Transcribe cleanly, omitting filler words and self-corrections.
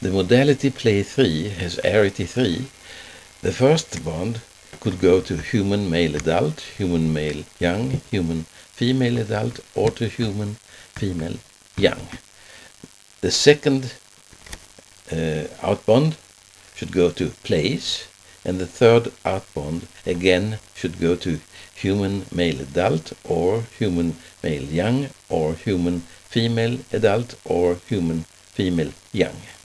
The modality play 3 has arity 3. The first bond could go to human male adult, human male young, human female adult, or to human female young. The second outbond should go to place, and the third outbond again should go to human male adult, or human male young, or human female adult, or human female young.